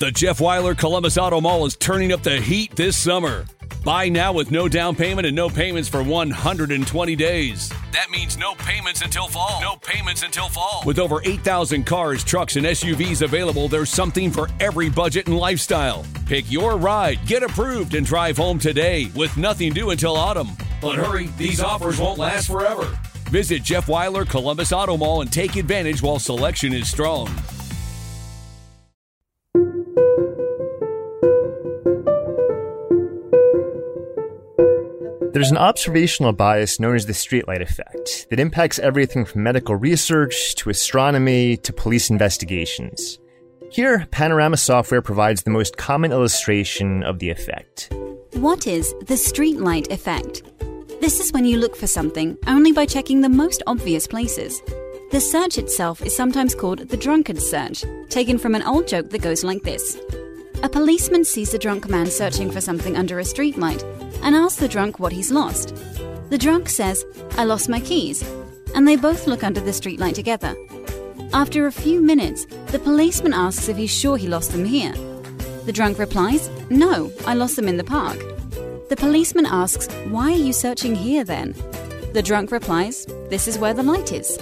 The Jeff Weiler Columbus Auto Mall is turning up the heat this summer. Buy now with no down payment and no payments for 120 days. That means no payments until fall. No payments until fall. With over 8,000 cars, trucks, and SUVs available, there's something for every budget and lifestyle. Pick your ride, get approved, and drive home today with nothing due until autumn. But hurry, these offers won't last forever. Visit Jeff Weiler Columbus Auto Mall and take advantage while selection is strong. There's an observational bias known as the streetlight effect that impacts everything from medical research to astronomy to police investigations. Here, Panorama Software provides the most common illustration of the effect. What is the streetlight effect? This is when you look for something only by checking the most obvious places. The search itself is sometimes called the drunkard search, taken from an old joke that goes like this. A policeman sees a drunk man searching for something under a streetlight and asks the drunk what he's lost. The drunk says, "I lost my keys," and they both look under the streetlight together. After a few minutes, the policeman asks if he's sure he lost them here. The drunk replies, "No, I lost them in the park." The policeman asks, "Why are you searching here then?" The drunk replies, "This is where the light is."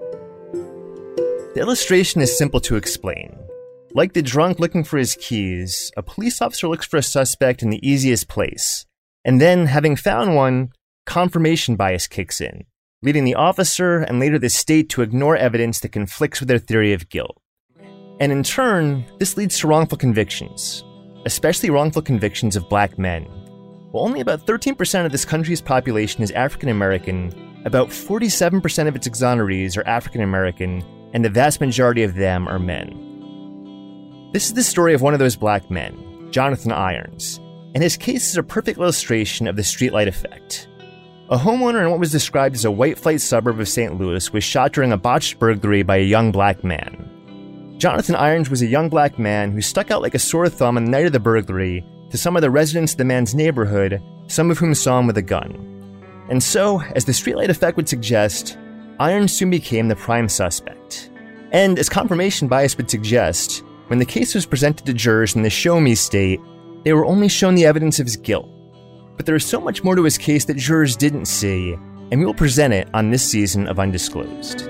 The illustration is simple to explain. Like the drunk looking for his keys, a police officer looks for a suspect in the easiest place. And then, having found one, confirmation bias kicks in, leading the officer and later the state to ignore evidence that conflicts with their theory of guilt. And in turn, this leads to wrongful convictions, especially wrongful convictions of black men. While only about 13% of this country's population is African American, about 47% of its exonerees are African American, and the vast majority of them are men. This is the story of one of those black men, Jonathan Irons, and his case is a perfect illustration of the streetlight effect. A homeowner in what was described as a white flight suburb of St. Louis was shot during a botched burglary by a young black man. Jonathan Irons was a young black man who stuck out like a sore thumb on the night of the burglary to some of the residents of the man's neighborhood, some of whom saw him with a gun. And so, as the streetlight effect would suggest, Irons soon became the prime suspect. And as confirmation bias would suggest, when the case was presented to jurors in the show me state, they were only shown the evidence of his guilt. But there is so much more to his case that jurors didn't see, and we will present it on this season of Undisclosed.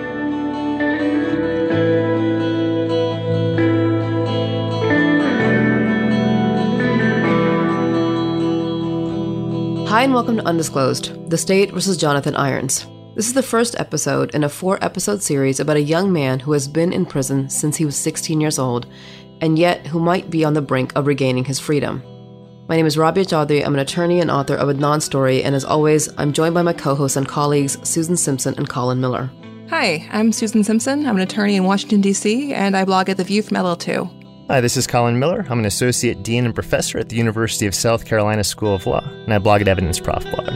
Hi and welcome to Undisclosed, The State versus Jonathan Irons. This is the first episode in a 4-episode series about a young man who has been in prison since he was 16 years old, and yet who might be on the brink of regaining his freedom. My name is Rabia Chaudhry. I'm an attorney and author of Adnan's Story, and as always, I'm joined by my co-hosts and colleagues, Susan Simpson and Colin Miller. Hi, I'm Susan Simpson. I'm an attorney in Washington, D.C., and I blog at The View from LL2. Hi, this is Colin Miller. I'm an associate dean and professor at the University of South Carolina School of Law, and I blog at Evidence Prof Blog.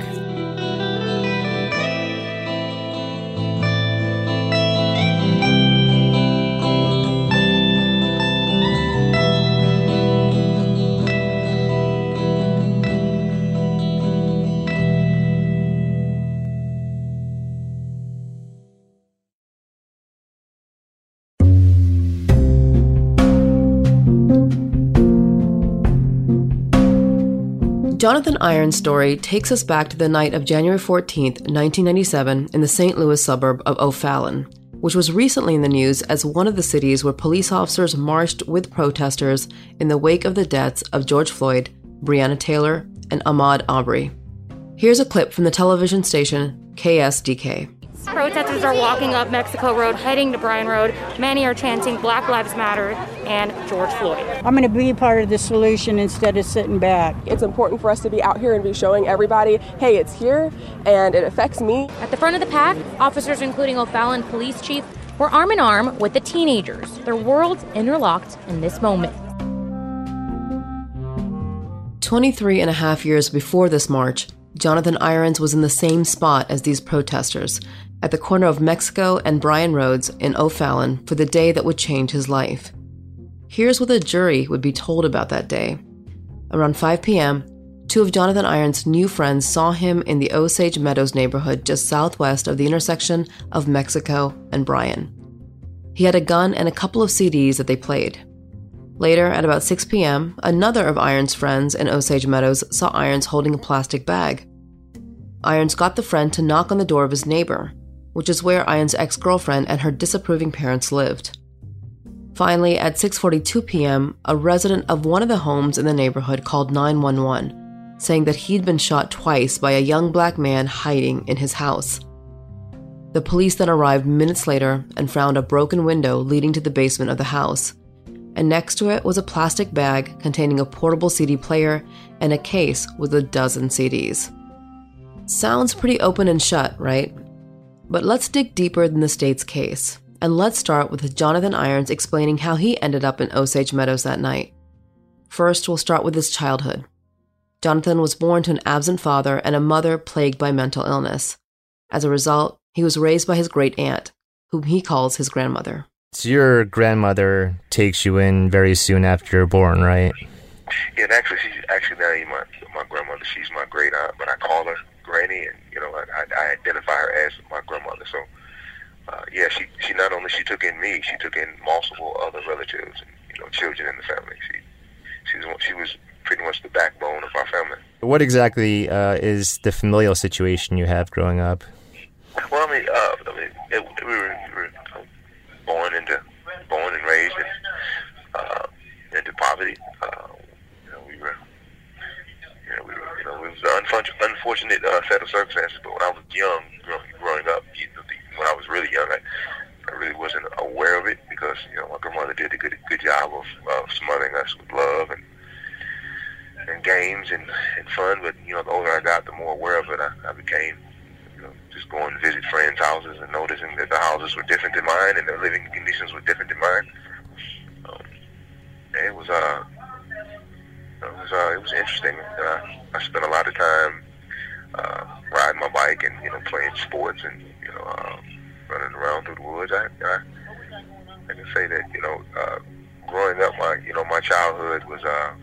Jonathan Irons' story takes us back to the night of January 14th, 1997, in the St. Louis suburb of O'Fallon, which was recently in the news as one of the cities where police officers marched with protesters in the wake of the deaths of George Floyd, Breonna Taylor, and Ahmaud Arbery. Here's a clip from the television station KSDK. Protesters are walking up Mexico Road, heading to Bryan Road. Many are chanting Black Lives Matter and George Floyd. I'm going to be part of the solution instead of sitting back. It's important for us to be out here and be showing everybody, hey, it's here and it affects me. At the front of the pack, officers including O'Fallon Police Chief were arm in arm with the teenagers, their worlds interlocked in this moment. 23 and a half years before this march, Jonathan Irons was in the same spot as these protesters, at the corner of Mexico and Bryan Roads in O'Fallon for the day that would change his life. Here's what the jury would be told about that day. Around 5 p.m., two of Jonathan Irons' new friends saw him in the Osage Meadows neighborhood just southwest of the intersection of Mexico and Bryan. He had a gun and a couple of CDs that they played. Later, at about 6 p.m., another of Irons' friends in Osage Meadows saw Irons holding a plastic bag. Irons got the friend to knock on the door of his neighbor, which is where Irons' ex-girlfriend and her disapproving parents lived. Finally, at 6:42 p.m., a resident of one of the homes in the neighborhood called 911, saying that he'd been shot twice by a young black man hiding in his house. The police then arrived minutes later and found a broken window leading to the basement of the house, and next to it was a plastic bag containing a portable CD player and a case with a dozen CDs. Sounds pretty open and shut, right? But let's dig deeper than the state's case, and let's start with Jonathan Irons explaining how he ended up in Osage Meadows that night. First, we'll start with his childhood. Jonathan was born to an absent father and a mother plagued by mental illness. As a result, he was raised by his great-aunt, whom he calls his grandmother. So your grandmother takes you in very soon after you're born, right? Yeah, and actually, she's actually not even my grandmother. She's my great aunt, but I call her Granny, and I identify her as my grandmother. So, yeah, she not only she took in me, she took in multiple other relatives and children in the family. She was pretty much the backbone of our family. What exactly is the familial situation you have growing up? Well, we were born and raised into poverty. It was an unfortunate set of circumstances. But when I was young, growing up, when I was really young, I really wasn't aware of it because my grandmother did a good job of smothering us with love and games and fun. But the older I got, the more aware of it I became. Just going to visit friends' houses and noticing that the houses were different than mine and their living conditions were different than mine. It was interesting. I spent a lot of time riding my bike and playing sports and running around through the woods. I can say that growing up, my childhood was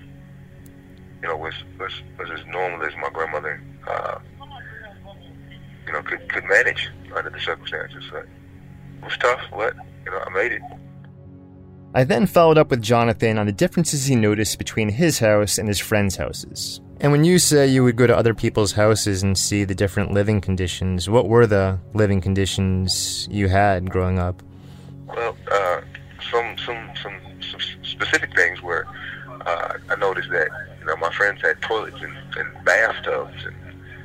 as normal as my grandmother could manage under the circumstances. So it was tough, but I made it. I then followed up with Jonathan on the differences he noticed between his house and his friends' houses. And when you say you would go to other people's houses and see the different living conditions, what were the living conditions you had growing up? Well, some specific things were I noticed that my friends had toilets and bathtubs, and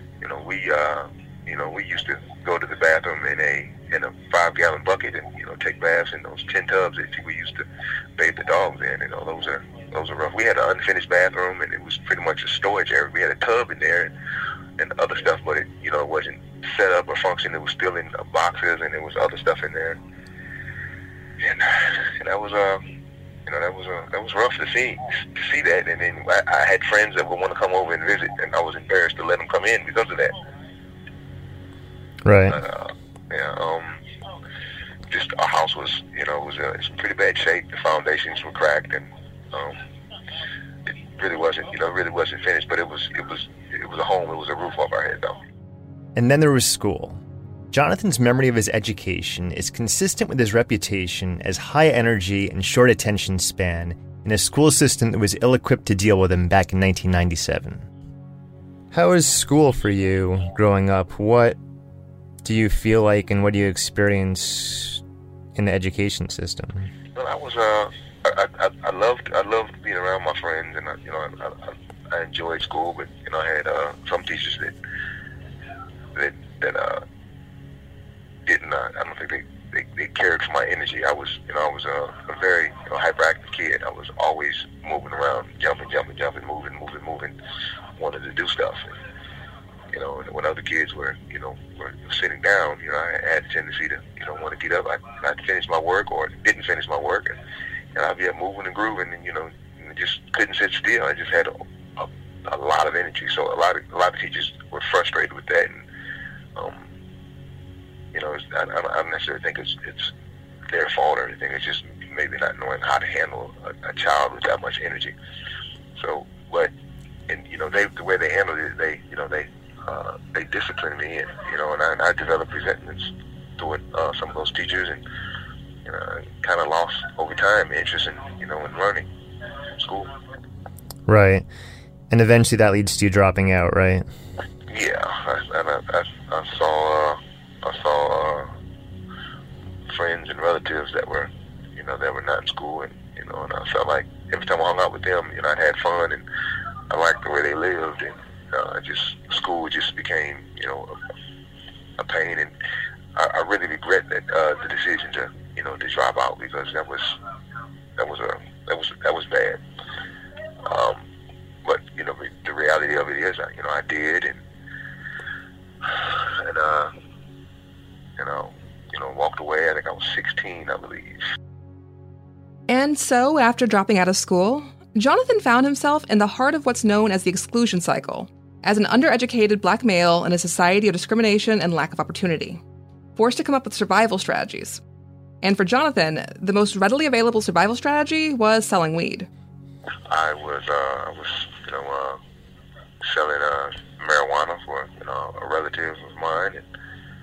we used to go to the bathroom in a 5-gallon bucket and take baths in those tin tubs that we used to bathe the dogs in. Those are rough. We had an unfinished bathroom, and it was pretty much a storage area. We had a tub in there and other stuff, but it wasn't set up or functioning. It was still in boxes, and there was other stuff in there. And that was that was rough to see that. And then I had friends that would want to come over and visit, and I was embarrassed to let them come in because of that. Right. Just our house was, was in pretty bad shape. The foundations were cracked, and it really wasn't finished. But it was a home. It was a roof over our head, though. And then there was school. Jonathan's memory of his education is consistent with his reputation as high energy and short attention span in a school system that was ill-equipped to deal with him back in 1997. How was school for you growing up? What do you feel like, and what do you experience in the education system? Well, I loved being around my friends, and I enjoyed school. But I had some teachers that didn't. I don't think they cared for my energy. I was a very hyperactive kid. I was always moving around, jumping, moving, wanted to do stuff. And when other kids were sitting down, I had a tendency to, want to get up. I'd finish my work or didn't finish my work, and I'd be up moving and grooving, and just couldn't sit still. I just had a lot of energy. So a lot of teachers were frustrated with that, and I don't necessarily think it's their fault or anything. It's just maybe not knowing how to handle a child with that much energy. So, but the way they handled it, they disciplined me, and I developed resentments toward some of those teachers, and kind of lost over time interest in in learning. from school. Right. And eventually that leads to you dropping out, right? Yeah, I saw friends and relatives that were not in school, and and I felt like every time I hung out with them, I had fun and I liked the way they lived, and school just became a pain, and I really regret that the decision to to drop out, because that was bad. But the reality of it is, I did, and walked away. I think I was 16, I believe. And so, after dropping out of school, Jonathan found himself in the heart of what's known as the exclusion cycle, as an undereducated black male in a society of discrimination and lack of opportunity, forced to come up with survival strategies. And for Jonathan, the most readily available survival strategy was selling weed. I was selling marijuana for a relative of mine, and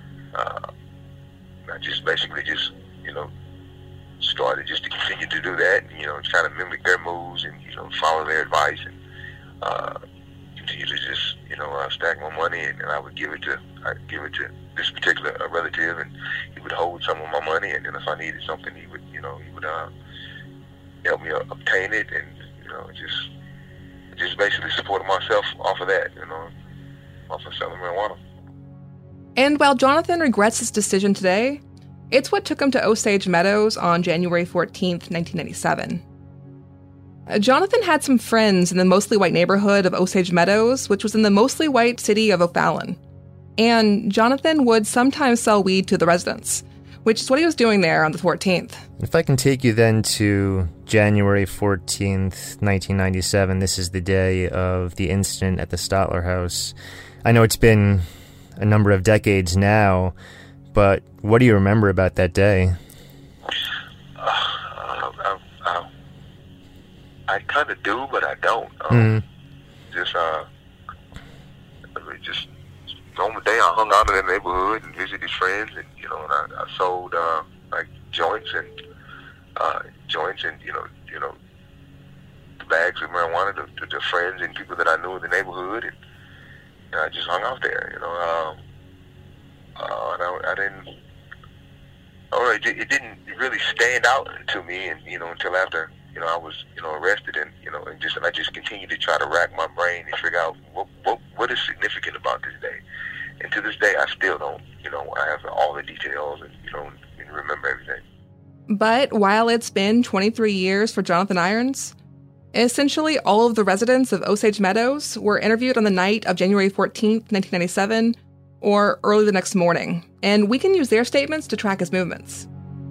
I just basically started just to continue to do that, and, try to mimic their moves and follow their advice, and continue to just stack my money, and I would give it to this particular relative, and he would hold some of my money, and then if I needed something, he would help me obtain it, and just basically supported myself off of that, off of selling marijuana. And while Jonathan regrets his decision today, it's what took him to Osage Meadows on January 14th, 1997. Jonathan had some friends in the mostly white neighborhood of Osage Meadows, which was in the mostly white city of O'Fallon. And Jonathan would sometimes sell weed to the residents, which is what he was doing there on the 14th. If I can take you then to January 14th, 1997, this is the day of the incident at the Stotler House. I know it's been a number of decades now, but what do you remember about that day? I kind of do, but I don't. Just normal day, I hung out in the neighborhood and visited friends, and and I sold like joints and the bags of marijuana to friends and people that I knew in the neighborhood, and I just hung out there, and it didn't really stand out to me, and until after I was arrested, and I just continued to try to rack my brain and figure out what is significant about this day. And to this day, I still don't, I have all the details and remember everything. But while it's been 23 years for Jonathan Irons, essentially all of the residents of Osage Meadows were interviewed on the night of January 14th, 1997, or early the next morning, and we can use their statements to track his movements.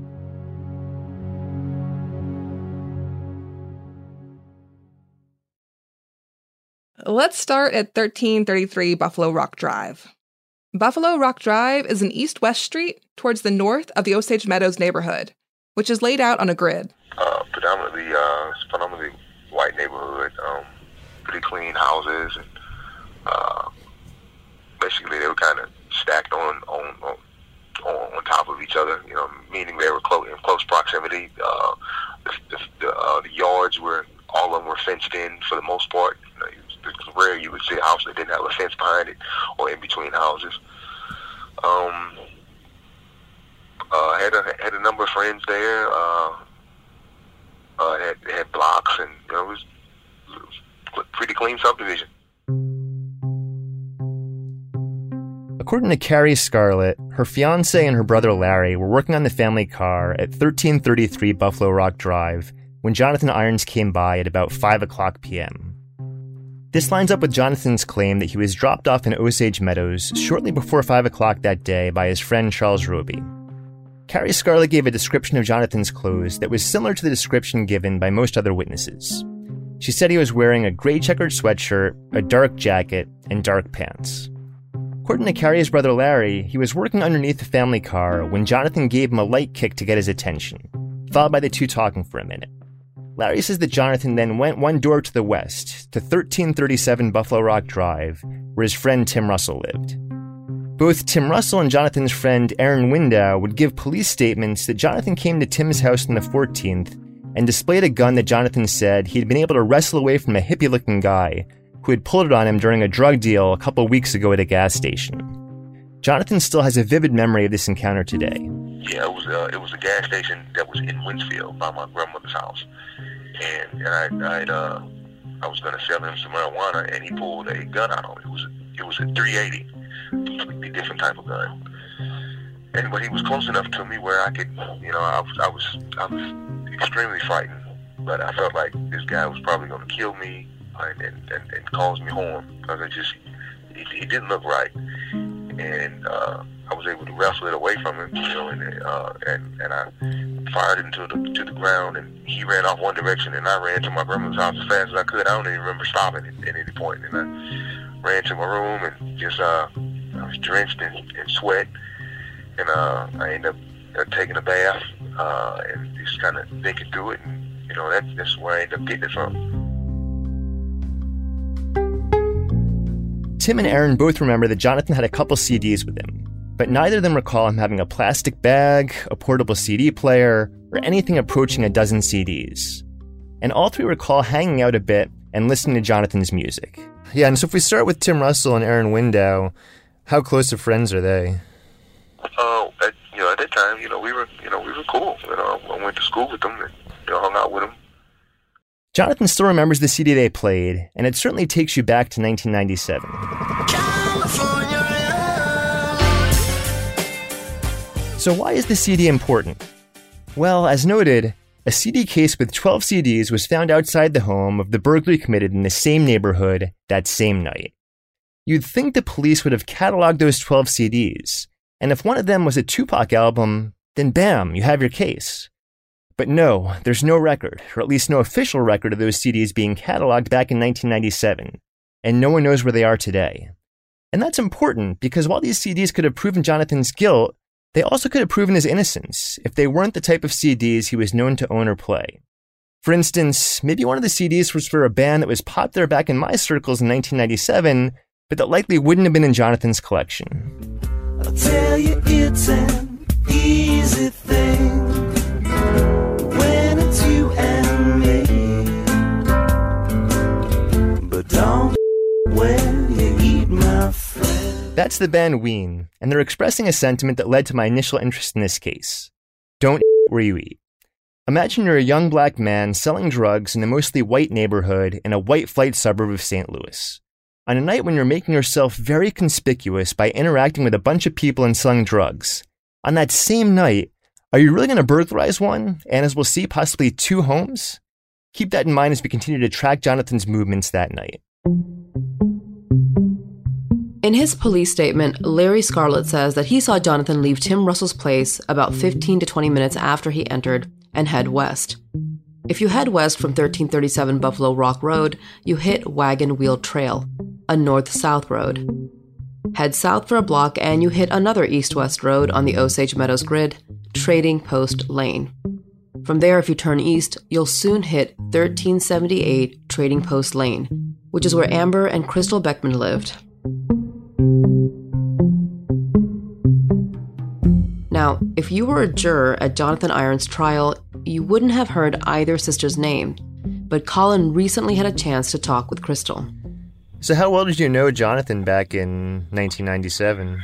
Let's start at 1333 Buffalo Rock Drive. Buffalo Rock Drive is an east-west street towards the north of the Osage Meadows neighborhood, which is laid out on a grid. Predominantly white neighborhood, pretty clean houses, and basically they were kind of stacked on top of each other, meaning they were in close proximity. The yards all of them were fenced in for the most part. It's rare you would see a house that didn't have a fence behind it or in between houses. Had a number of friends there. Had blocks, and it was a pretty clean subdivision. According to Carrie Scarlett, her fiancé and her brother Larry were working on the family car at 1333 Buffalo Rock Drive when Jonathan Irons came by at about 5 o'clock p.m. This lines up with Jonathan's claim that he was dropped off in Osage Meadows shortly before 5 o'clock that day by his friend Charles Roby. Carrie Scarlett gave a description of Jonathan's clothes that was similar to the description given by most other witnesses. She said he was wearing a gray checkered sweatshirt, a dark jacket, and dark pants. According to Carrie's brother Larry, he was working underneath the family car when Jonathan gave him a light kick to get his attention, followed by the two talking for a minute. Larry says that Jonathan then went one door to the west, to 1337 Buffalo Rock Drive, where his friend Tim Russell lived. Both Tim Russell and Jonathan's friend Aaron Window would give police statements that Jonathan came to Tim's house on the 14th and displayed a gun that Jonathan said he'd been able to wrestle away from a hippie-looking guy who had pulled it on him during a drug deal a couple weeks ago at a gas station. Jonathan still has a vivid memory of this encounter today. Yeah, it was a gas station that was in Winsfield by my grandmother's house, and I was going to sell him some marijuana, and he pulled a gun out on me. It was a 380, completely different type of gun. But he was close enough to me where I could, I was extremely frightened. But I felt like this guy was probably going to kill me and cause me harm, because he didn't look right. And I was able to wrestle it away from him, and I fired it to the ground, and he ran off one direction, and I ran to my grandmother's house as fast as I could. I don't even remember stopping at any point. And I ran to my room, and just I was drenched in sweat, and I ended up taking a bath and just kind of thinking through it, and that's where I ended up getting it from. Tim and Aaron both remember that Jonathan had a couple CDs with him, but neither of them recall him having a plastic bag, a portable CD player, or anything approaching a dozen CDs. And all three recall hanging out a bit and listening to Jonathan's music. Yeah, and so if we start with Tim Russell and Aaron Window, how close of friends are they? At that time, we were cool. I went to school with them and hung out with them. Jonathan still remembers the CD they played, and it certainly takes you back to 1997. So why is the CD important? Well, as noted, a CD case with 12 CDs was found outside the home of the burglary committed in the same neighborhood that same night. You'd think the police would have cataloged those 12 CDs, and if one of them was a Tupac album, then bam, you have your case. But no, there's no record, or at least no official record of those CDs being cataloged back in 1997, and no one knows where they are today. And that's important because while these CDs could have proven Jonathan's guilt, they also could have proven his innocence if they weren't the type of CDs he was known to own or play. For instance, maybe one of the CDs was for a band that was popular back in my circles in 1997, but that likely wouldn't have been in Jonathan's collection. I'll tell you it's an easy thing when it's you and me, but don't when you eat my friend. That's the band Ween, and they're expressing a sentiment that led to my initial interest in this case. Don't where you eat. Imagine you're a young black man selling drugs in a mostly white neighborhood in a white flight suburb of St. Louis. On a night when you're making yourself very conspicuous by interacting with a bunch of people and selling drugs, on that same night, are you really going to burglarize one, and as we'll see, possibly 2 homes? Keep that in mind as we continue to track Jonathan's movements that night. In his police statement, Larry Scarlett says that he saw Jonathan leave Tim Russell's place about 15 to 20 minutes after he entered and head west. If you head west from 1337 Buffalo Rock Road, you hit Wagon Wheel Trail, a north-south road. Head south for a block and you hit another east-west road on the Osage Meadows grid, Trading Post Lane. From there, if you turn east, you'll soon hit 1378 Trading Post Lane, which is where Amber and Crystal Beckman lived. Now, if you were a juror at Jonathan Irons' trial, you wouldn't have heard either sister's name, but Colin recently had a chance to talk with Crystal. So how well did you know Jonathan back in 1997?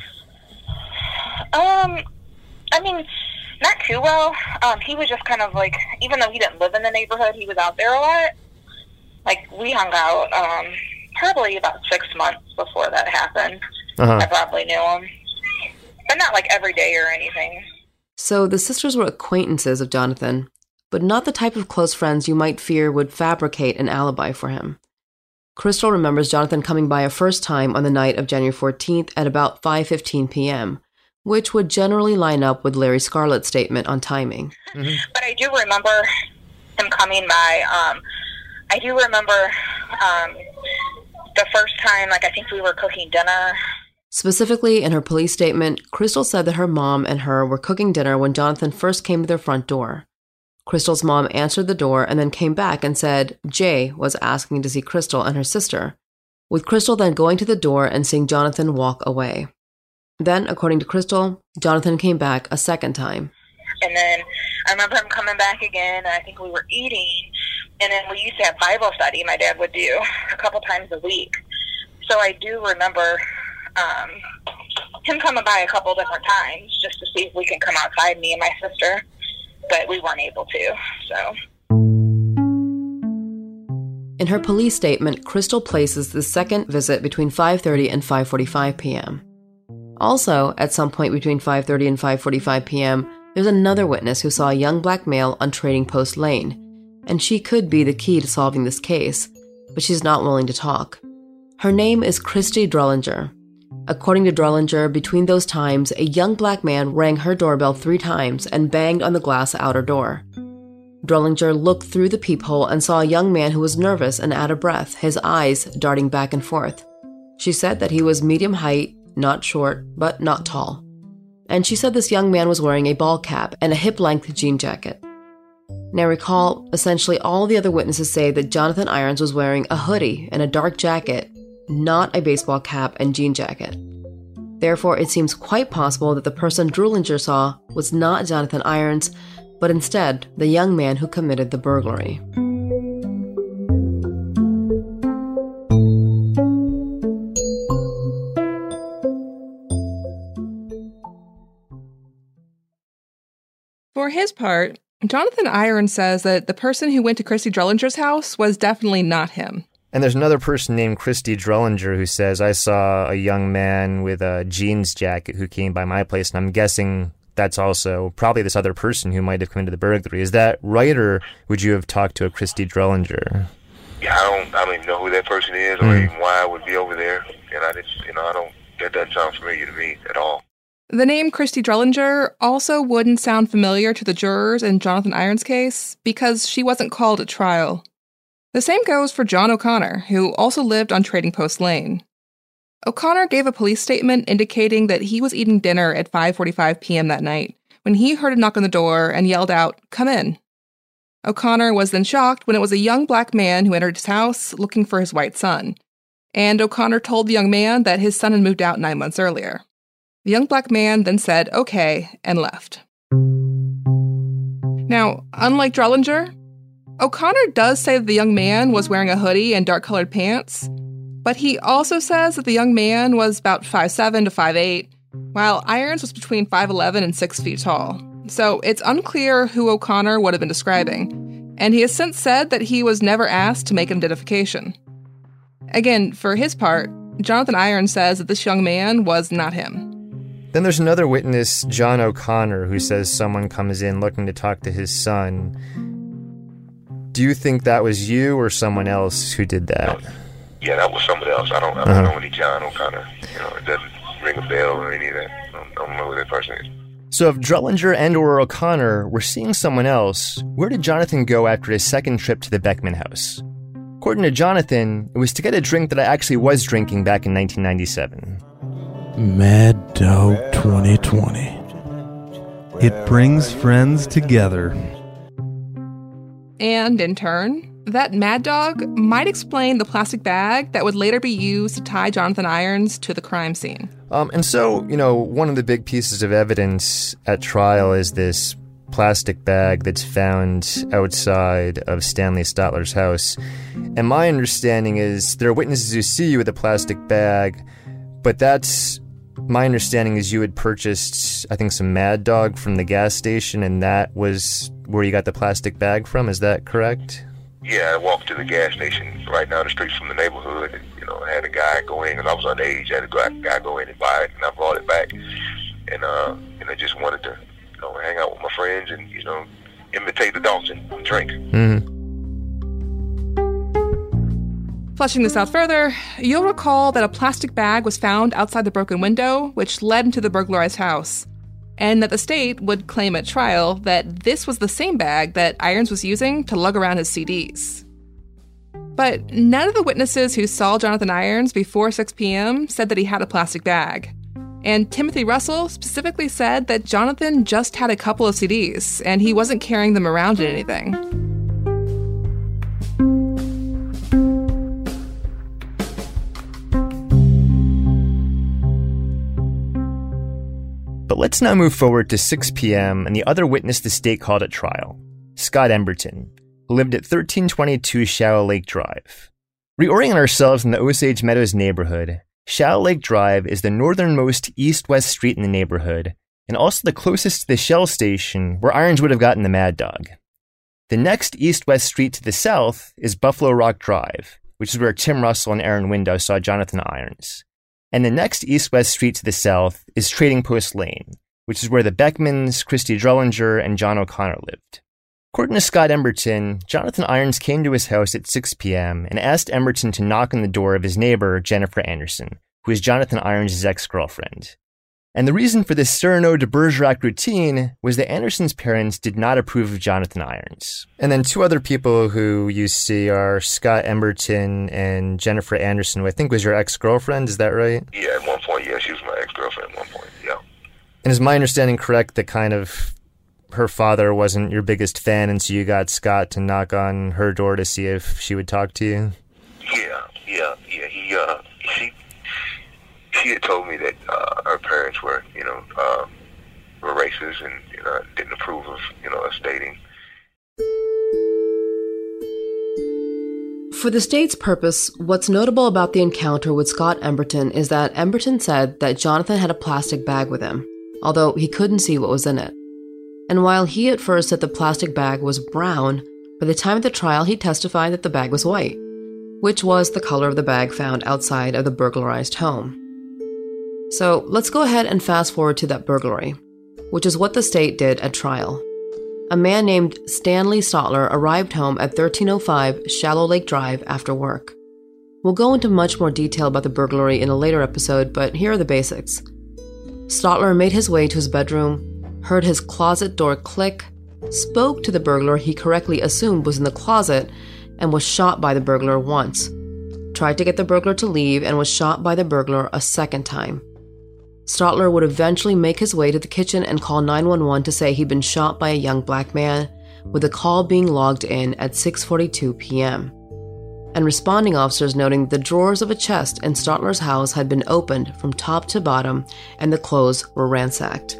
Not too well. He was just kind of like, even though he didn't live in the neighborhood, he was out there a lot. Like, we hung out probably about 6 months before that happened. I probably knew him. But not like every day or anything. So the sisters were acquaintances of Jonathan, but not the type of close friends you might fear would fabricate an alibi for him. Crystal remembers Jonathan coming by a first time on the night of January 14th at about 5:15 p.m., which would generally line up with Larry Scarlett's statement on timing. Mm-hmm. But I do remember him coming by. I do remember the first time, I think we were cooking dinner. Specifically, in her police statement, Crystal said that her mom and her were cooking dinner when Jonathan first came to their front door. Crystal's mom answered the door and then came back and said Jay was asking to see Crystal and her sister, with Crystal then going to the door and seeing Jonathan walk away. Then, according to Crystal, Jonathan came back a second time. And then I I remember him coming back again, and I think we were eating, and then we used to have Bible study my dad would do a couple times a week. So I do remember him coming by a couple different times just to see if we can come outside, me and my sister, but we weren't able to, so. In her police statement, Crystal places the second visit between 5:30 and 5:45 p.m. Also, at some point between 5:30 and 5:45 p.m., there's another witness who saw a young black male on Trading Post Lane, and she could be the key to solving this case, but she's not willing to talk. Her name is Christy Drellinger. According to Drellinger, between those times, a young black man rang her doorbell 3 times and banged on the glass outer door. Drellinger looked through the peephole and saw a young man who was nervous and out of breath, his eyes darting back and forth. She said that he was medium height, not short, but not tall. And she said this young man was wearing a ball cap and a hip-length jean jacket. Now recall, essentially all the other witnesses say that Jonathan Irons was wearing a hoodie and a dark jacket, not a baseball cap and jean jacket. Therefore, it seems quite possible that the person Drellinger saw was not Jonathan Irons, but instead the young man who committed the burglary. For his part, Jonathan Irons says that the person who went to Christy Drellinger's house was definitely not him. And there's another person named Christy Drellinger who says, I saw a young man with a jeans jacket who came by my place, and I'm guessing that's also probably this other person who might have committed the burglary. Is that right, or would you have talked to a Christy Drellinger? Yeah, I don't even know who that person is or even why I would be over there. And that doesn't sound familiar to me at all. The name Christy Drellinger also wouldn't sound familiar to the jurors in Jonathan Irons' case because she wasn't called at trial. The same goes for John O'Connor, who also lived on Trading Post Lane. O'Connor gave a police statement indicating that he was eating dinner at 5:45 p.m. that night when he heard a knock on the door and yelled out, "Come in." O'Connor was then shocked when it was a young black man who entered his house looking for his white son, and O'Connor told the young man that his son had moved out 9 months earlier. The young black man then said, "Okay," and left. Now, unlike Drellinger, O'Connor does say that the young man was wearing a hoodie and dark-colored pants, but he also says that the young man was about 5'7" to 5'8", while Irons was between 5'11" and 6 feet tall. So it's unclear who O'Connor would have been describing, and he has since said that he was never asked to make an identification. Again, for his part, Jonathan Irons says that this young man was not him. Then there's another witness, John O'Connor, who says someone comes in looking to talk to his son. Do you think that was you or someone else who did that? Yeah, that was someone else. I don't know any John O'Connor. It doesn't ring a bell or any of that. I don't know who that person is. So if Drellinger and or O'Connor were seeing someone else, where did Jonathan go after his second trip to the Beckman house? According to Jonathan, it was to get a drink that I actually was drinking back in 1997. Mad Dog 2020. It brings friends together. And in turn, that Mad Dog might explain the plastic bag that would later be used to tie Jonathan Irons to the crime scene. And so, one of the big pieces of evidence at trial is this plastic bag that's found outside of Stanley Stotler's house. And my understanding is there are witnesses who see you with a plastic bag, but my understanding is you had purchased, I think, some Mad Dog from the gas station, and that was where you got the plastic bag from. Is that correct? Yeah, I walked to the gas station right down the street from the neighborhood, and, I had a guy go in, because I was underage, I had a guy go in and buy it, and I brought it back. And I just wanted to, hang out with my friends and, imitate the dogs and drink. Mm-hmm. Fleshing this out further, you'll recall that a plastic bag was found outside the broken window, which led into the burglarized house, and that the state would claim at trial that this was the same bag that Irons was using to lug around his CDs. But none of the witnesses who saw Jonathan Irons before 6 p.m. said that he had a plastic bag. And Timothy Russell specifically said that Jonathan just had a couple of CDs, and he wasn't carrying them around in anything. But let's now move forward to 6 p.m. and the other witness the state called at trial, Scott Emberton, who lived at 1322 Shallow Lake Drive. Reorienting ourselves in the Osage Meadows neighborhood, Shallow Lake Drive is the northernmost east-west street in the neighborhood and also the closest to the Shell station where Irons would have gotten the Mad Dog. The next east-west street to the south is Buffalo Rock Drive, which is where Tim Russell and Aaron Window saw Jonathan Irons. And the next east-west street to the south is Trading Post Lane, which is where the Beckmans, Christy Drellinger, and John O'Connor lived. According to Scott Emberton, Jonathan Irons came to his house at 6 p.m. and asked Emberton to knock on the door of his neighbor, Jennifer Anderson, who is Jonathan Irons' ex-girlfriend. And the reason for this Cyrano de Bergerac routine was that Anderson's parents did not approve of Jonathan Irons. And then two other people who you see are Scott Emberton and Jennifer Anderson, who I think was your ex-girlfriend, is that right? Yeah, at one point, yeah, she was my ex-girlfriend at one point, yeah. And is my understanding correct that kind of her father wasn't your biggest fan, and so you got Scott to knock on her door to see if she would talk to you? Yeah. She had told me that her parents were, were racist and didn't approve of, us dating. For the state's purpose, what's notable about the encounter with Scott Emberton is that Emberton said that Jonathan had a plastic bag with him, although he couldn't see what was in it. And while he at first said the plastic bag was brown, by the time of the trial he testified that the bag was white, which was the color of the bag found outside of the burglarized home. So let's go ahead and fast forward to that burglary, which is what the state did at trial. A man named Stanley Stotler arrived home at 1305 Shallow Lake Drive after work. We'll go into much more detail about the burglary in a later episode, but here are the basics. Stotler made his way to his bedroom, heard his closet door click, spoke to the burglar he correctly assumed was in the closet, and was shot by the burglar once. Tried to get the burglar to leave and was shot by the burglar a second time. Stotler would eventually make his way to the kitchen and call 911 to say he'd been shot by a young black man, with the call being logged in at 6:42 p.m. And responding officers noting the drawers of a chest in Stotler's house had been opened from top to bottom and the clothes were ransacked.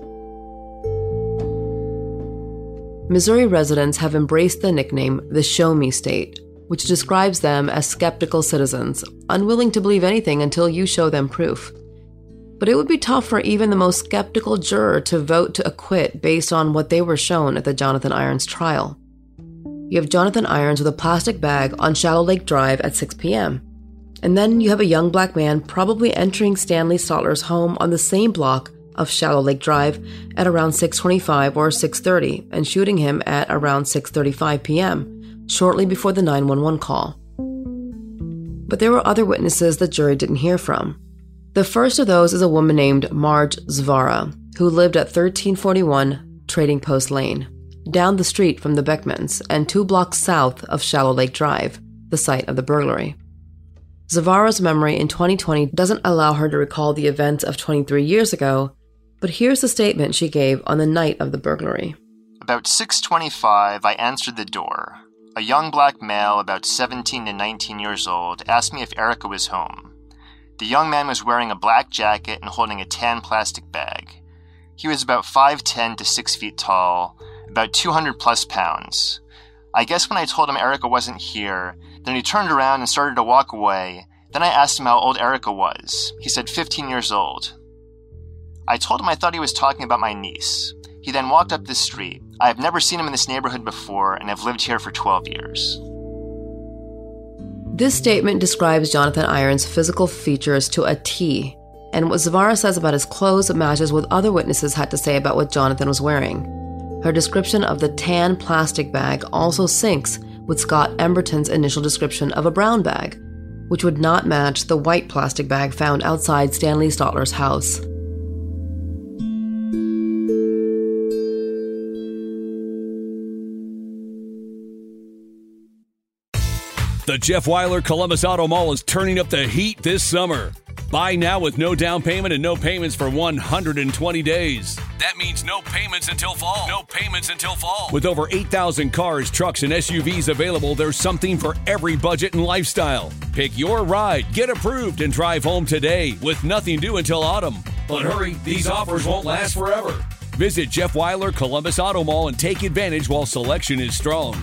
Missouri residents have embraced the nickname the Show Me State, which describes them as skeptical citizens, unwilling to believe anything until you show them proof. But it would be tough for even the most skeptical juror to vote to acquit based on what they were shown at the Jonathan Irons trial. You have Jonathan Irons with a plastic bag on Shallow Lake Drive at 6 p.m. And then you have a young black man probably entering Stanley Stotler's home on the same block of Shallow Lake Drive at around 6:25 or 6:30 and shooting him at around 6:35 p.m., shortly before the 911 call. But there were other witnesses the jury didn't hear from. The first of those is a woman named Marge Zvara, who lived at 1341 Trading Post Lane, down the street from the Beckmans and 2 blocks south of Shallow Lake Drive, the site of the burglary. Zvara's memory in 2020 doesn't allow her to recall the events of 23 years ago, but here's the statement she gave on the night of the burglary. About 6:25, I answered the door. A young black male, about 17 to 19 years old, asked me if Erica was home. The young man was wearing a black jacket and holding a tan plastic bag. He was about 5'10 to 6 feet tall, about 200 plus pounds. I guess when I told him Erica wasn't here, then he turned around and started to walk away. Then I asked him how old Erica was. He said 15 years old. I told him I thought he was talking about my niece. He then walked up the street. I have never seen him in this neighborhood before and have lived here for 12 years. This statement describes Jonathan Irons' physical features to a T, and what Zvara says about his clothes matches what other witnesses had to say about what Jonathan was wearing. Her description of the tan plastic bag also syncs with Scott Emberton's initial description of a brown bag, which would not match the white plastic bag found outside Stanley Stotler's house. The Jeff Weiler Columbus Auto Mall is turning up the heat this summer. Buy now with no down payment and no payments for 120 days. That means no payments until fall. No payments until fall. With over 8,000 cars, trucks, and SUVs available, there's something for every budget and lifestyle. Pick your ride, get approved, and drive home today with nothing due until autumn. But hurry, these offers won't last forever. Visit Jeff Weiler Columbus Auto Mall and take advantage while selection is strong.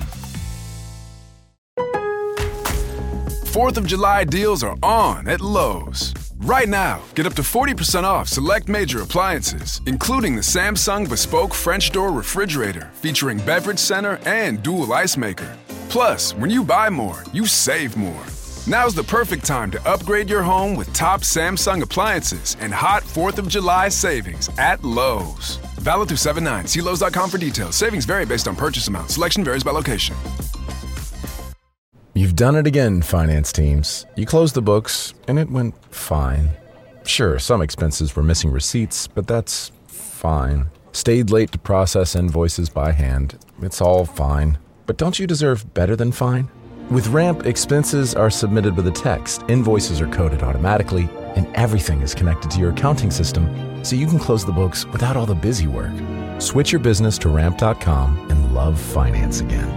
4th of July deals are on at Lowe's. Right now, get up to 40% off select major appliances, including the Samsung Bespoke French Door Refrigerator featuring beverage center and dual ice maker. Plus, when you buy more, you save more. Now's the perfect time to upgrade your home with top Samsung appliances and hot 4th of July savings at Lowe's. Valid through 7/9. See Lowe's.com for details. Savings vary based on purchase amount. Selection varies by location. You've done it again, finance teams. You closed the books, and it went fine. Sure, some expenses were missing receipts, but that's fine. Stayed late to process invoices by hand. It's all fine. But don't you deserve better than fine? With Ramp, expenses are submitted with a text, invoices are coded automatically, and everything is connected to your accounting system, so you can close the books without all the busy work. Switch your business to Ramp.com and love finance again.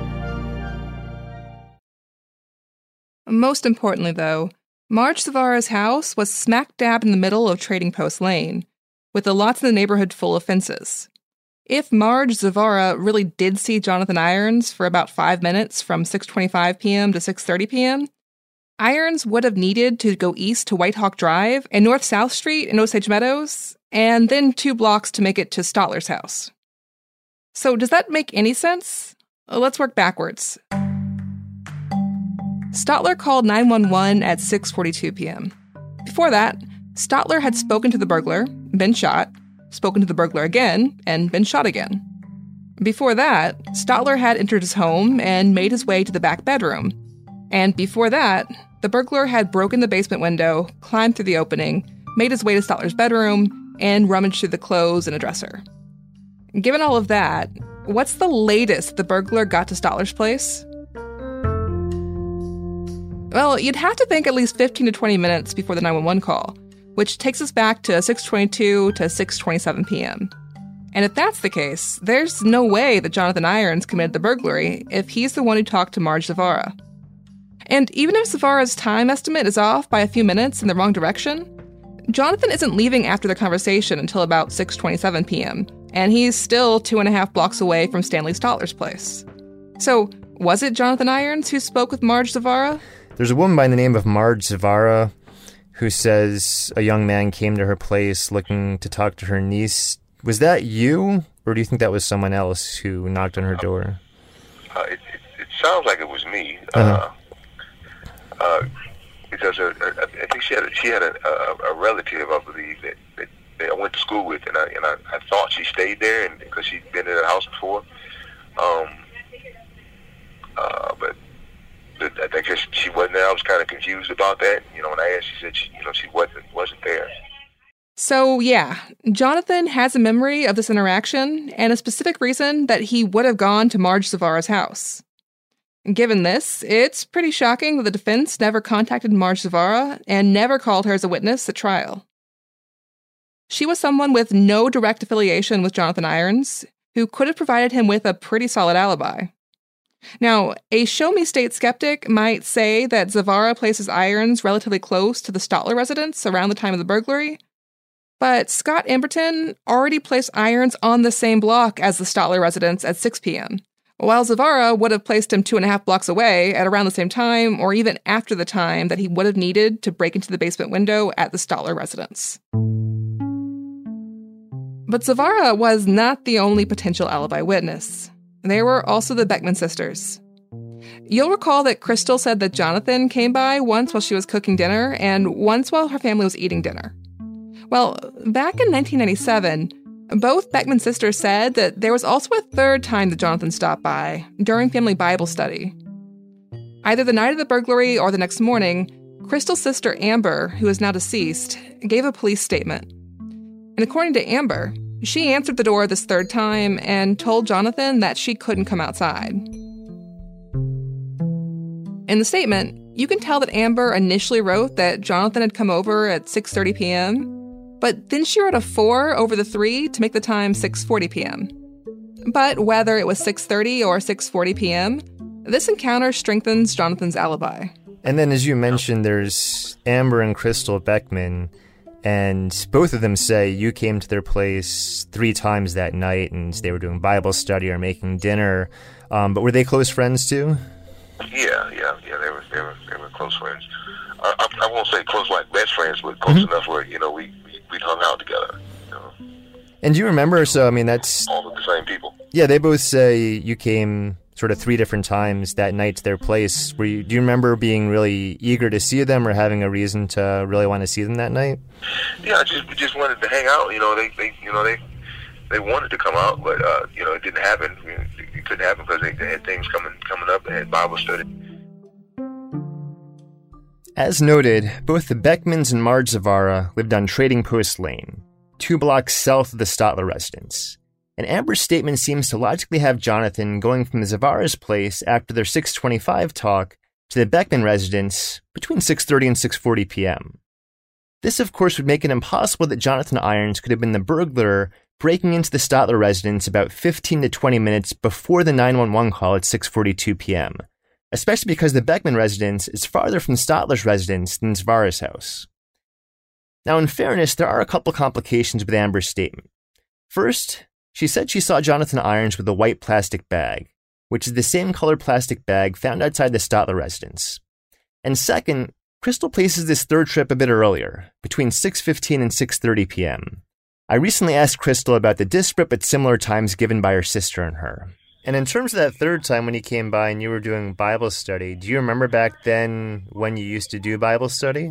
Most importantly, though, Marge Zavara's house was smack dab in the middle of Trading Post Lane, with the lots in the neighborhood full of fences. If Marge Zavara really did see Jonathan Irons for about 5 minutes from 6:25 p.m. to 6:30 p.m., Irons would have needed to go east to White Hawk Drive and North South Street in Osage Meadows, and then 2 blocks to make it to Stotler's house. So does that make any sense? Let's work backwards. Stotler called 911 at 6:42 p.m. Before that, Stotler had spoken to the burglar, been shot, spoken to the burglar again, and been shot again. Before that, Stotler had entered his home and made his way to the back bedroom. And before that, the burglar had broken the basement window, climbed through the opening, made his way to Stotler's bedroom, and rummaged through the clothes in a dresser. Given all of that, what's the latest the burglar got to Stotler's place? Well, you'd have to think at least 15 to 20 minutes before the 911 call, which takes us back to 6:22 to 6:27 p.m. And if that's the case, there's no way that Jonathan Irons committed the burglary if he's the one who talked to Marge Zavara. And even if Zavara's time estimate is off by a few minutes in the wrong direction, Jonathan isn't leaving after the conversation until about 6:27 p.m., and he's still 2.5 blocks away from Stanley Stotler's place. So, was it Jonathan Irons who spoke with Marge Zavara? There's a woman by the name of Marge Zavara who says a young man came to her place looking to talk to her niece. Was that you, or do you think that was someone else who knocked on her door? It sounds like it was me. Because I think she had a relative, I believe, that I went to school with, and I thought she stayed there, and because she'd been in the house before. But I guess she wasn't there. I was kind of confused about that. When I asked, she said she wasn't there. So yeah, Jonathan has a memory of this interaction and a specific reason that he would have gone to Marge Zavara's house. Given this, it's pretty shocking that the defense never contacted Marge Zavara and never called her as a witness at trial. She was someone with no direct affiliation with Jonathan Irons, who could have provided him with a pretty solid alibi. Now, a show-me-state skeptic might say that Zavara places Irons relatively close to the Stotler residence around the time of the burglary, but Scott Emberton already placed Irons on the same block as the Stotler residence at 6 p.m., while Zavara would have placed him 2.5 blocks away at around the same time or even after the time that he would have needed to break into the basement window at the Stotler residence. But Zavara was not the only potential alibi witness. There were also the Beckman sisters. You'll recall that Crystal said that Jonathan came by once while she was cooking dinner and once while her family was eating dinner. Well, back in 1997, both Beckman sisters said that there was also a third time that Jonathan stopped by, during family Bible study. Either the night of the burglary or the next morning, Crystal's sister Amber, who is now deceased, gave a police statement. And according to Amber, she answered the door this third time and told Jonathan that she couldn't come outside. In the statement, you can tell that Amber initially wrote that Jonathan had come over at 6:30 p.m., but then she wrote a 4 over the 3 to make the time 6:40 p.m. But whether it was 6:30 or 6:40 p.m., this encounter strengthens Jonathan's alibi. And then, as you mentioned, there's Amber and Crystal Beckman. And both of them say you came to their place 3 times that night, and they were doing Bible study or making dinner. But were they close friends too? Yeah. They were close friends. I won't say close like best friends, but close enough where we hung out together. And do you remember? So I mean, that's all of the same people. Yeah, they both say you came sort of 3 different times that night to their place. Do you remember being really eager to see them or having a reason to really want to see them that night? Yeah, we just wanted to hang out. They wanted to come out, but it didn't happen. It couldn't happen because they had things coming up. They had Bible study. As noted, both the Beckmans and Marge Zavara lived on Trading Post Lane, 2 blocks south of the Stotler residence. And Amber's statement seems to logically have Jonathan going from the Zavara's place after their 6:25 talk to the Beckman residence between 6:30 and 6:40 p.m. This, of course, would make it impossible that Jonathan Irons could have been the burglar breaking into the Stotler residence about 15 to 20 minutes before the 911 call at 6:42 p.m., especially because the Beckman residence is farther from Stotler's residence than Zavara's house. Now, in fairness, there are a couple complications with Amber's statement. First, she said she saw Jonathan Irons with a white plastic bag, which is the same color plastic bag found outside the Stotler residence. And second, Crystal places this third trip a bit earlier, between 6:15 and 6:30 p.m. I recently asked Crystal about the disparate but similar times given by her sister and her. And in terms of that third time when you came by and you were doing Bible study, do you remember back then when you used to do Bible study?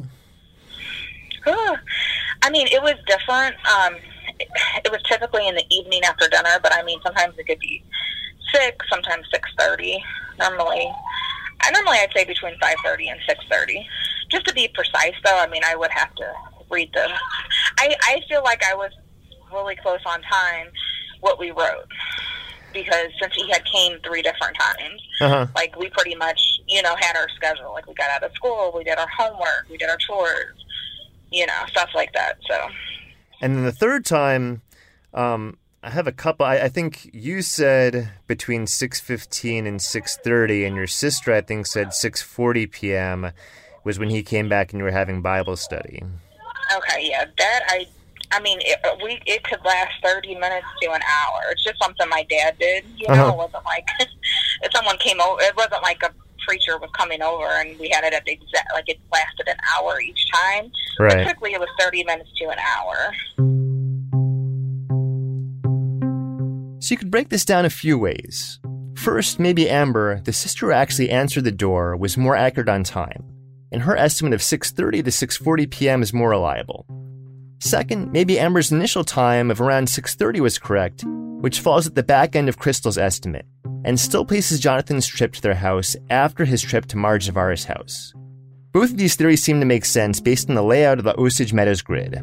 I mean, it was different. It was typically in the evening after dinner, but I mean, sometimes it could be 6, sometimes 6:30. Normally I'd say between 5:30 and 6:30. Just to be precise, though, I mean, I would have to read the... I feel like I was really close on time what we wrote, because since he had came 3 different times, like, we pretty much, had our schedule. Like, we got out of school, we did our homework, we did our chores, stuff like that, so... And then the third time, I have a couple. I think you said between 6:15 and 6:30, and your sister, I think, said 6:40 p.m. was when he came back and you were having Bible study. Okay, yeah, that I mean, it could last 30 minutes to an hour. It's just something my dad did. It wasn't like if someone came over. It wasn't like a preacher was coming over and we had it at the exact, like, it lasted an hour each time. Right. Typically it was 30 minutes to an hour. So you could break this down a few ways. First, maybe Amber, the sister who actually answered the door, was more accurate on time, and her estimate of 6:30 to 6:40 p.m. is more reliable. Second, maybe Amber's initial time of around 6:30 was correct, which falls at the back end of Crystal's estimate, and still places Jonathan's trip to their house after his trip to Marge Zavara's house. Both of these theories seem to make sense based on the layout of the Osage Meadows grid.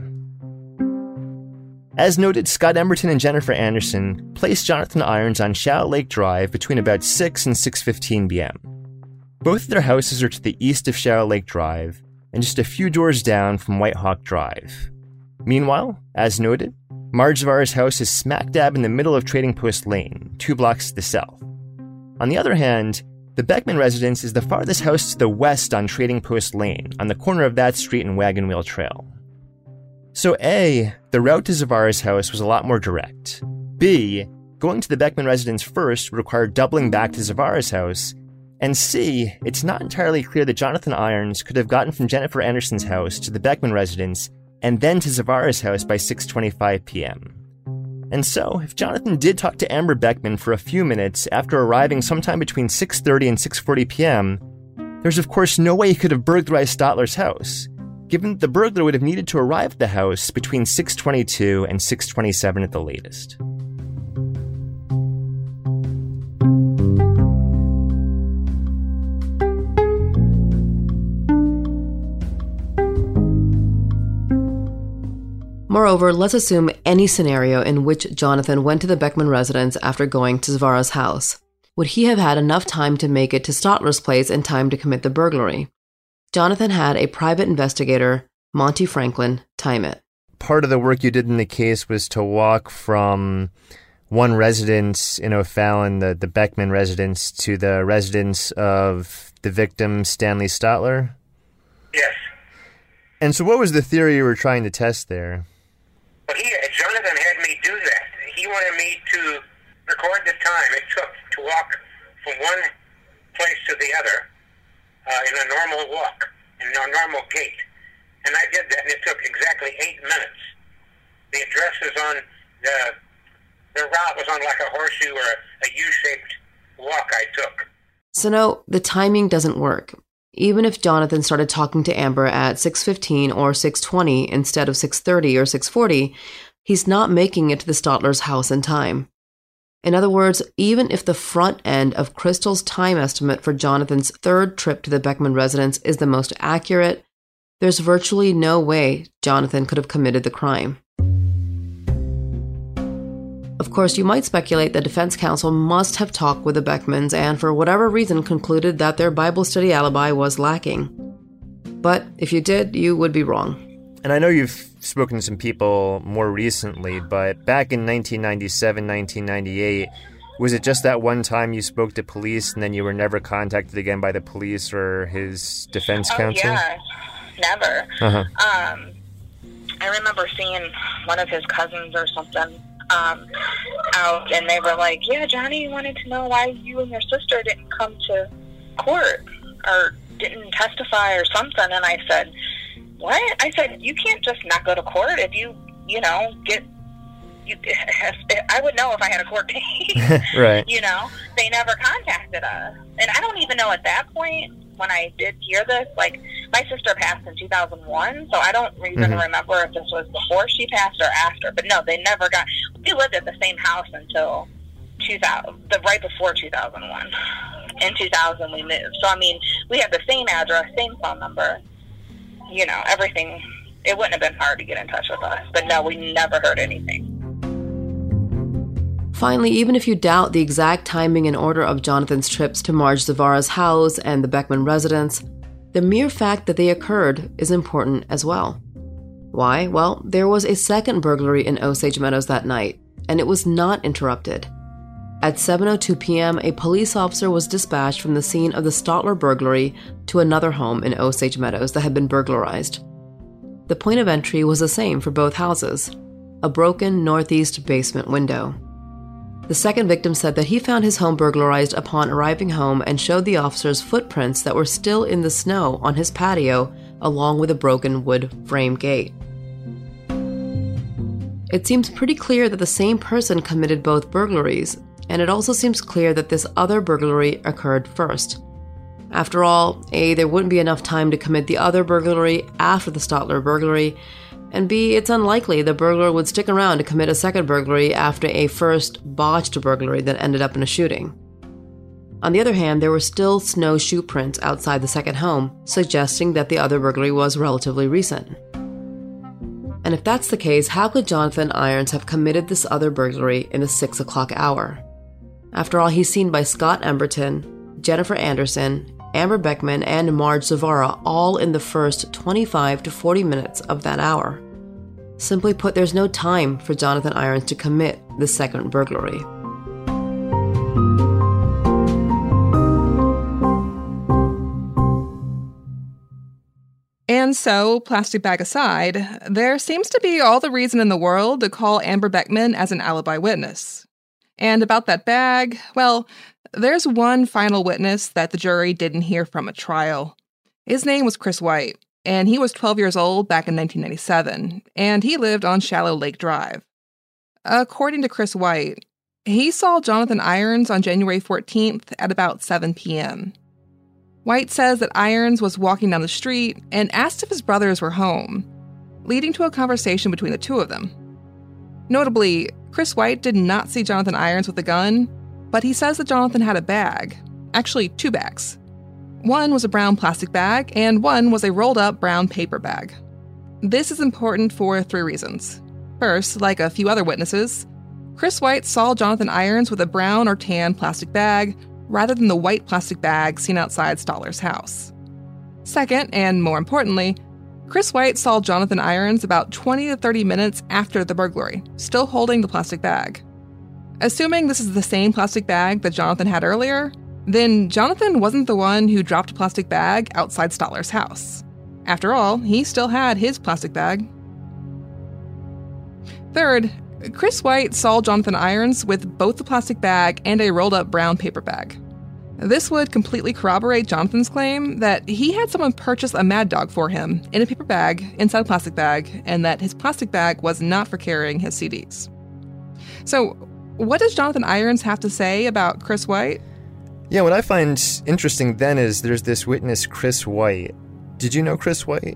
As noted, Scott Emberton and Jennifer Anderson placed Jonathan Irons on Shallow Lake Drive between about 6 and 6:15 p.m. Both of their houses are to the east of Shallow Lake Drive and just a few doors down from White Hawk Drive. Meanwhile, as noted, Marge Zavara's house is smack dab in the middle of Trading Post Lane, 2 blocks to the south. On the other hand, the Beckman residence is the farthest house to the west on Trading Post Lane, on the corner of that street and Wagon Wheel Trail. So A, the route to Zavara's house was a lot more direct. B, going to the Beckman residence first would require doubling back to Zavara's house. And C, it's not entirely clear that Jonathan Irons could have gotten from Jennifer Anderson's house to the Beckman residence and then to Zavara's house by 6:25 p.m. And so, if Jonathan did talk to Amber Beckman for a few minutes after arriving sometime between 6:30 and 6:40 p.m., there's of course no way he could have burglarized Stotler's house, given that the burglar would have needed to arrive at the house between 6:22 and 6:27 at the latest. Moreover, let's assume any scenario in which Jonathan went to the Beckman residence after going to Zavara's house. Would he have had enough time to make it to Stotler's place in time to commit the burglary? Jonathan had a private investigator, Monty Franklin, time it. Part of the work you did in the case was to walk from one residence in O'Fallon, the Beckman residence, to the residence of the victim, Stanley Stotler? Yes. And so what was the theory you were trying to test there? Well, Jonathan had me do that. He wanted me to record the time it took to walk from one place to the other in a normal walk, in a normal gait. And I did that, and it took exactly 8 minutes. The address was on, the route was on like a horseshoe or a U-shaped walk I took. So no, the timing doesn't work. Even if Jonathan started talking to Amber at 6:15 or 6:20 instead of 6:30 or 6:40, he's not making it to the Stotlers' house in time. In other words, even if the front end of Crystal's time estimate for Jonathan's third trip to the Beckman residence is the most accurate, there's virtually no way Jonathan could have committed the crime. Of course, you might speculate that defense counsel must have talked with the Beckmans and for whatever reason concluded that their Bible study alibi was lacking. But if you did, you would be wrong. And I know you've spoken to some people more recently, but back in 1997, 1998, was it just that one time you spoke to police and then you were never contacted again by the police or his defense counsel? Yeah, never. Uh-huh. I remember seeing one of his cousins or something out, and they were like, yeah, Johnny wanted to know why you and your sister didn't come to court or didn't testify or something. And I said, what? I said, you can't just not go to court if I would know if I had a court case. Right. They never contacted us. And I don't even know at that point, when I did hear this, like, my sister passed in 2001, so I don't even remember if this was before she passed or after. But no, they never got... We lived at the same house until right before 2001. In 2000, we moved. So, I mean, we had the same address, same phone number, everything. It wouldn't have been hard to get in touch with us. But no, we never heard anything. Finally, even if you doubt the exact timing and order of Jonathan's trips to Marge Zavara's house and the Beckman residence, the mere fact that they occurred is important as well. Why? Well, there was a second burglary in Osage Meadows that night, and it was not interrupted. At 7:02 p.m., a police officer was dispatched from the scene of the Stotler burglary to another home in Osage Meadows that had been burglarized. The point of entry was the same for both houses, a broken northeast basement window. The second victim said that he found his home burglarized upon arriving home and showed the officers footprints that were still in the snow on his patio, along with a broken wood frame gate. It seems pretty clear that the same person committed both burglaries, and it also seems clear that this other burglary occurred first. After all, A, there wouldn't be enough time to commit the other burglary after the Stotler burglary, and B, it's unlikely the burglar would stick around to commit a second burglary after a first botched burglary that ended up in a shooting. On the other hand, there were still snow shoe prints outside the second home, suggesting that the other burglary was relatively recent. And if that's the case, how could Jonathan Irons have committed this other burglary in the 6 o'clock hour? After all, he's seen by Scott Emberton, Jennifer Anderson, Amber Beckman, and Marge Zavara all in the first 25 to 40 minutes of that hour. Simply put, there's no time for Jonathan Irons to commit the second burglary. And so, plastic bag aside, there seems to be all the reason in the world to call Amber Beckman as an alibi witness. And about that bag, well, there's one final witness that the jury didn't hear from at trial. His name was Chris White, and he was 12 years old back in 1997, and he lived on Shallow Lake Drive. According to Chris White, he saw Jonathan Irons on January 14th at about 7 p.m. White says that Irons was walking down the street and asked if his brothers were home, leading to a conversation between the two of them. Notably, Chris White did not see Jonathan Irons with a gun, but he says that Jonathan had a bag, actually 2 bags. One was a brown plastic bag, and one was a rolled-up brown paper bag. This is important for 3 reasons. First, like a few other witnesses, Chris White saw Jonathan Irons with a brown or tan plastic bag rather than the white plastic bag seen outside Stotler's house. Second, and more importantly, Chris White saw Jonathan Irons about 20 to 30 minutes after the burglary, still holding the plastic bag. Assuming this is the same plastic bag that Jonathan had earlier, then Jonathan wasn't the one who dropped a plastic bag outside Stotler's house. After all, he still had his plastic bag. Third, Chris White saw Jonathan Irons with both the plastic bag and a rolled-up brown paper bag. This would completely corroborate Jonathan's claim that he had someone purchase a Mad Dog for him in a paper bag inside a plastic bag, and that his plastic bag was not for carrying his CDs. So, what does Jonathan Irons have to say about Chris White? Yeah, what I find interesting then is there's this witness, Chris White. Did you know Chris White?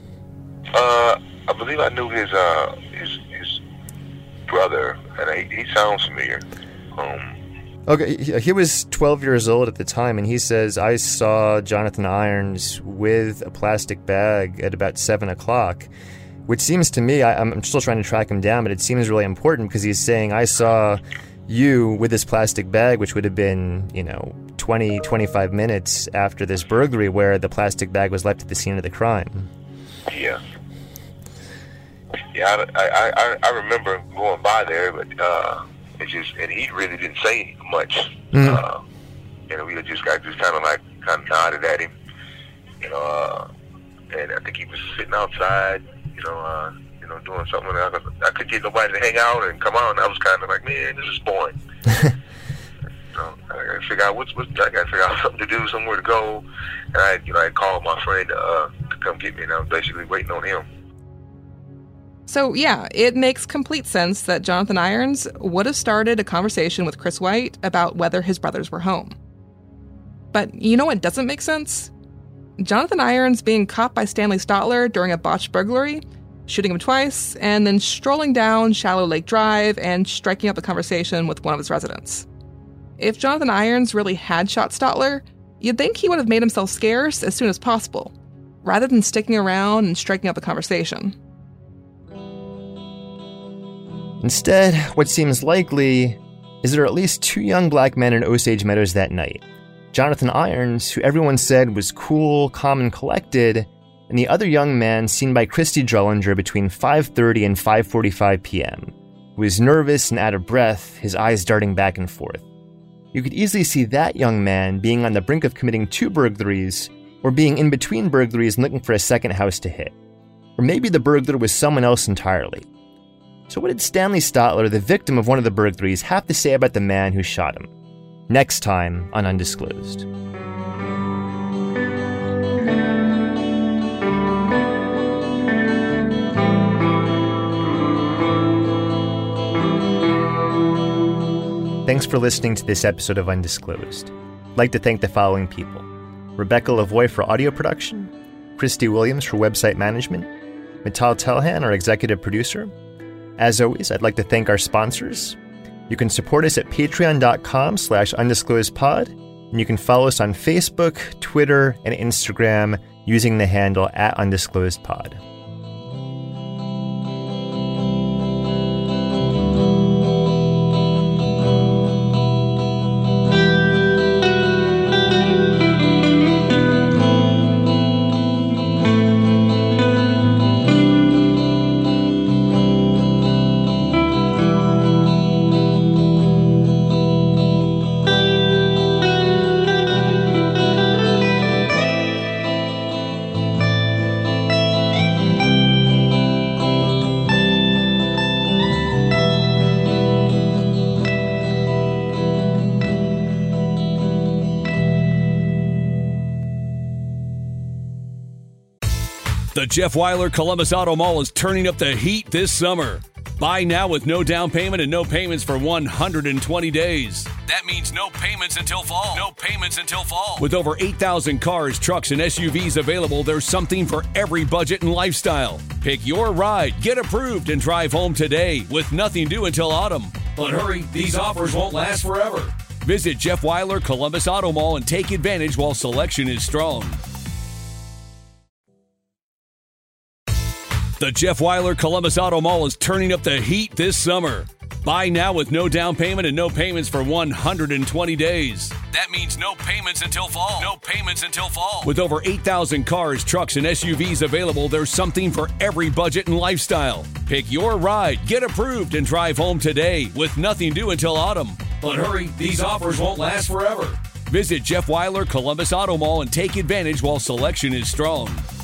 I believe I knew his brother, and he sounds familiar. Okay, he was 12 years old at the time, and he says, I saw Jonathan Irons with a plastic bag at about 7 o'clock, which seems to me, I'm still trying to track him down, but it seems really important because he's saying, I saw you with this plastic bag, which would have been, 20, 25 minutes after this burglary where the plastic bag was left at the scene of the crime. Yeah. Yeah, I remember going by there, but and he really didn't say much. Mm-hmm. We just kind of nodded at him, and I think he was sitting outside, doing something. I couldn't get nobody to hang out and come out, and I was kind of like, man, this is boring. I gotta figure out I gotta figure out something to do, somewhere to go, and I called my friend to come get me, and I was basically waiting on him. So yeah, it makes complete sense that Jonathan Irons would have started a conversation with Chris White about whether his brothers were home. But you know what doesn't make sense? Jonathan Irons being caught by Stanley Stotler during a botched burglary, shooting him twice, and then strolling down Shallow Lake Drive and striking up a conversation with one of his residents. If Jonathan Irons really had shot Stotler, you'd think he would have made himself scarce as soon as possible, rather than sticking around and striking up a conversation. Instead, what seems likely is there are at least 2 young black men in Osage Meadows that night. Jonathan Irons, who everyone said was cool, calm, and collected, and the other young man seen by Christy Drollinger between 5:30 and 5:45 p.m., who was nervous and out of breath, his eyes darting back and forth. You could easily see that young man being on the brink of committing 2 burglaries, or being in between burglaries and looking for a second house to hit. Or maybe the burglar was someone else entirely. So what did Stanley Stotler, the victim of one of the burglaries, have to say about the man who shot him? Next time on Undisclosed. Thanks for listening to this episode of Undisclosed. I'd like to thank the following people: Rebecca Lavoie for audio production, Christy Williams for website management, Mital Telhan, our executive producer. As always, I'd like to thank our sponsors. You can support us at patreon.com/undisclosedpod, and you can follow us on Facebook, Twitter, and Instagram using the handle @undisclosedpod. The Jeff Weiler Columbus Auto Mall is turning up the heat this summer. Buy now with no down payment and no payments for 120 days. That means no payments until fall. No payments until fall. With over 8,000 cars, trucks, and SUVs available, there's something for every budget and lifestyle. Pick your ride, get approved, and drive home today with nothing due until autumn. But hurry, these offers won't last forever. Visit Jeff Weiler Columbus Auto Mall and take advantage while selection is strong. The Jeff Weiler Columbus Auto Mall is turning up the heat this summer. Buy now with no down payment and no payments for 120 days. That means no payments until fall. No payments until fall. With over 8,000 cars, trucks, and SUVs available, there's something for every budget and lifestyle. Pick your ride, get approved, and drive home today with nothing due until autumn. But hurry, these offers won't last forever. Visit Jeff Weiler Columbus Auto Mall and take advantage while selection is strong.